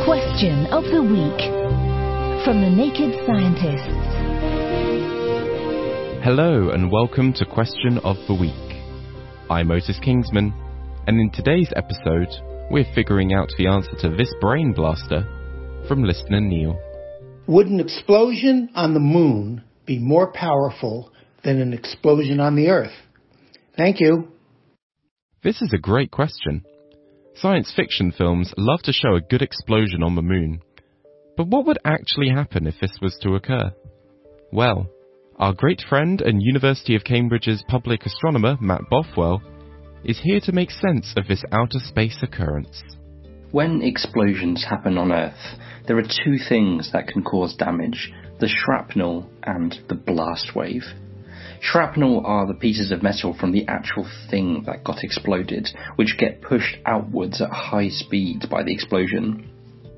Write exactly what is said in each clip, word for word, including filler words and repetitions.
Question of the Week from the Naked Scientists. Hello and welcome to Question of the Week. I'm Otis Kingsman, and in today's episode, we're figuring out the answer to this brain blaster from listener Neil. Would an explosion on the moon be more powerful than an explosion on the Earth? Thank you. This is a great question. Science fiction films love to show a good explosion on the moon. But what would actually happen if this was to occur? Well, our great friend and University of Cambridge's public astronomer, Matt Bothwell, is here to make sense of this outer space occurrence. When explosions happen on Earth, there are two things that can cause damage: the shrapnel and the blast wave. Shrapnel are the pieces of metal from the actual thing that got exploded, which get pushed outwards at high speeds by the explosion.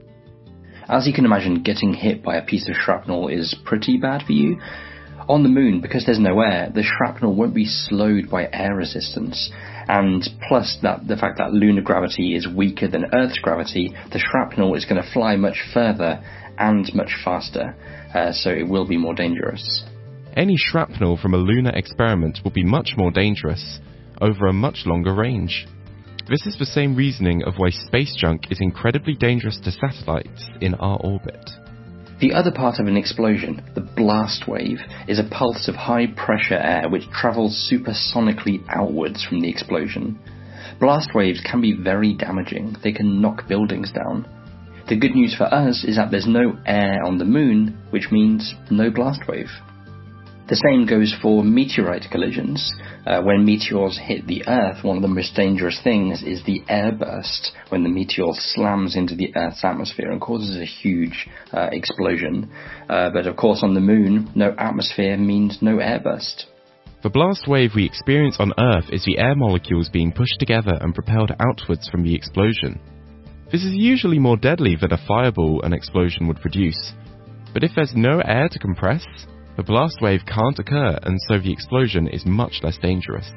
As you can imagine, getting hit by a piece of shrapnel is pretty bad for you. On the moon, because there's no air, the shrapnel won't be slowed by air resistance, and plus that the fact that lunar gravity is weaker than Earth's gravity, the shrapnel is going to fly much further and much faster, uh, so it will be more dangerous. Any shrapnel from a lunar experiment will be much more dangerous, over a much longer range. This is the same reasoning of why space junk is incredibly dangerous to satellites in our orbit. The other part of an explosion, the blast wave, is a pulse of high-pressure air which travels supersonically outwards from the explosion. Blast waves can be very damaging. They can knock buildings down. The good news for us is that there's no air on the moon, which means no blast wave. The same goes for meteorite collisions. Uh, when meteors hit the Earth, one of the most dangerous things is the airburst, when the meteor slams into the Earth's atmosphere and causes a huge uh, explosion. Uh, but of course on the moon, no atmosphere means no airburst. The blast wave we experience on Earth is the air molecules being pushed together and propelled outwards from the explosion. This is usually more deadly than a fireball an explosion would produce. But if there's no air to compress, the blast wave can't occur, and so the explosion is much less dangerous.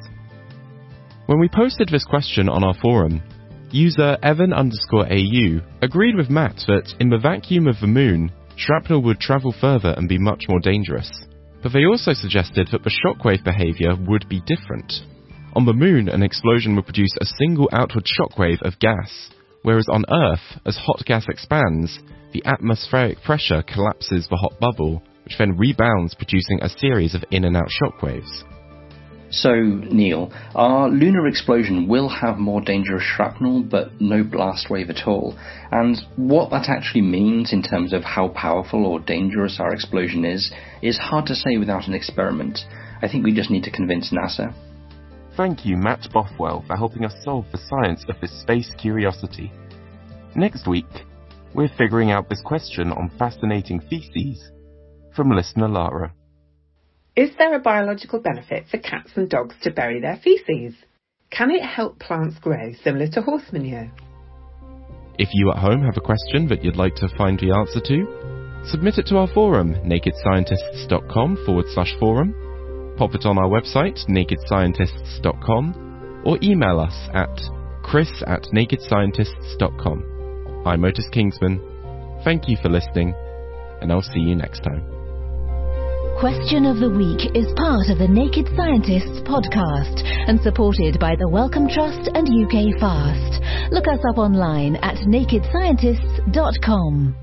When we posted this question on our forum, user Evan underscore AU agreed with Matt that in the vacuum of the moon, shrapnel would travel further and be much more dangerous. But they also suggested that the shockwave behaviour would be different. On the moon, an explosion would produce a single outward shockwave of gas, whereas on Earth, as hot gas expands, the atmospheric pressure collapses the hot bubble, which then rebounds, producing a series of in and out shockwaves. So, Neil, our lunar explosion will have more dangerous shrapnel, but no blast wave at all. And what that actually means in terms of how powerful or dangerous our explosion is, is hard to say without an experiment. I think we just need to convince NASA. Thank you, Matt Bothwell, for helping us solve the science of this space curiosity. Next week, we're figuring out this question on fascinating feces from listener Lara. Is there a biological benefit for cats and dogs to bury their feces? Can it help plants grow similar to horse manure? If you at home have a question that you'd like to find the answer to, submit it to our forum, nakedscientists.com forward slash forum, pop it on our website, nakedscientists dot com, or email us at chris at nakedscientists dot com. I'm Otis Kingsman. Thank you for listening, and I'll see you next time. Question of the Week is part of the Naked Scientists podcast and supported by the Wellcome Trust and U K Fast. Look us up online at naked scientists dot com.